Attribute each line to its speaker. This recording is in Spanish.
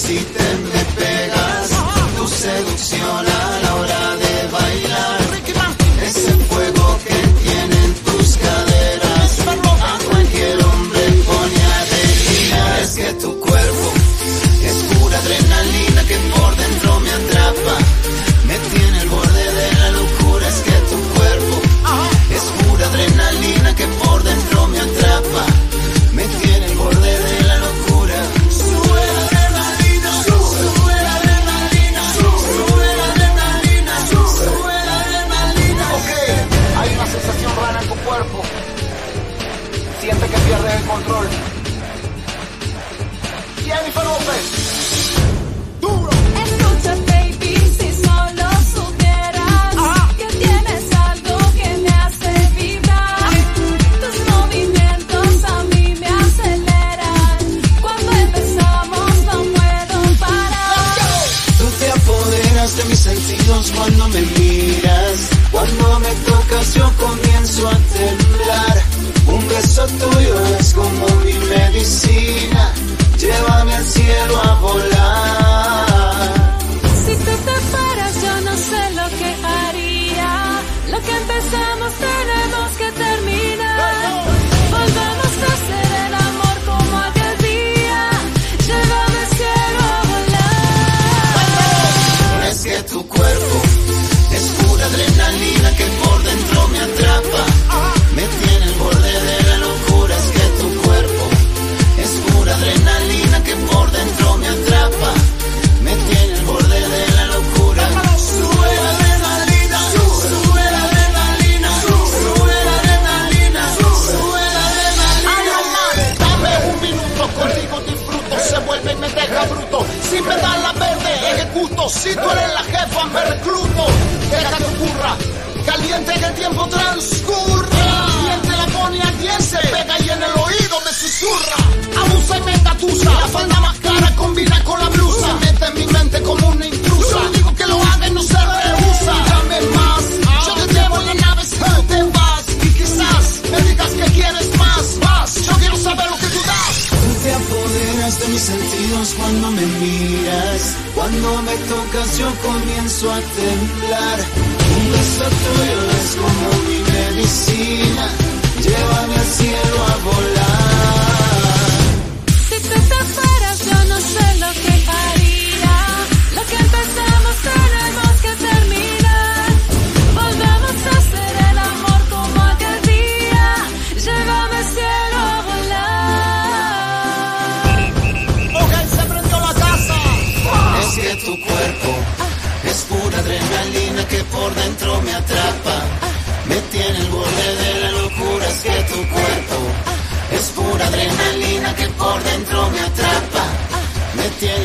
Speaker 1: si te me pegas, tu seducción a la hora de bailar, ese fuego que tienen tus caderas, a cualquier hombre pone alegría. Es que tu cuerpo es pura adrenalina que por dentro me atrapa, me tiene al borde de la locura. Es que tu cuerpo es pura adrenalina que por dentro me atrapa, me tiene al borde de la locura. Sube la adrenalina, sube la adrenalina, sube la adrenalina, sube la adrenalina. Ok, hay una sensación rara en tu cuerpo, siente que pierdes el control. Jennifer López, duro.
Speaker 2: Escucha, baby, si solo supieras que tienes algo que me hace vibrar. Tus movimientos a mí me aceleran. Cuando empezamos no puedo parar.
Speaker 1: Tú te apoderas de mis sentidos cuando me miras. Cuando me tocas yo comienzo a temblar. Un beso tuyo es como mi medicina. Llévame al cielo a volar.
Speaker 2: Si tú te paras yo no sé lo que haría. Lo que empezamos tenemos que terminar. Volvamos a hacer el amor como aquel día. Llévame al cielo a volar.
Speaker 1: Es que tu cuerpo es pura adrenalina que por dentro me atrapa, me tiene al borde de la locura. Es que tu cuerpo es pura adrenalina que por dentro me atrapa, me tiene al borde de la locura. Sube la adrenalina, sube la adrenalina, sube la adrenalina, sube la adrenalina.
Speaker 3: Dame un minuto, contigo disfruto, se vuelve y me deja bruto. Si me dan la verde, ejecuto. Si tú eres la jefa, me recluto. Deja que ocurra, caliente que el tiempo transcurra. Quien la pone a 10 se pega y en el oído me susurra. Abusa y me tatusa, la falda más cara combina con la blusa. Se mete en mi mente como una intrusa. Yo le digo que lo haga y no se rehúsa. Dame más, yo te llevo en la nave si tú te vas. Y quizás me digas que quieres más, más. Yo quiero saber lo que tú das.
Speaker 1: Tú te apoderas de mis sentidos cuando me miras. Cuando me tocas yo comienzo a temblar. Un beso tuyo es como mi medicina. Llévame al cielo a volar.
Speaker 2: Si tú te paras yo no sé lo que haría. Lo que empezamos tenemos que terminar. Volvamos a hacer el amor como aquel día. Llévame al cielo a volar.
Speaker 3: Ok, se prendió la casa.
Speaker 1: Es que tu cuerpo es pura adrenalina que por dentro me atrapa, me tiene el borde de la locura. Es que tu cuerpo es pura adrenalina que por dentro me atrapa, me tiene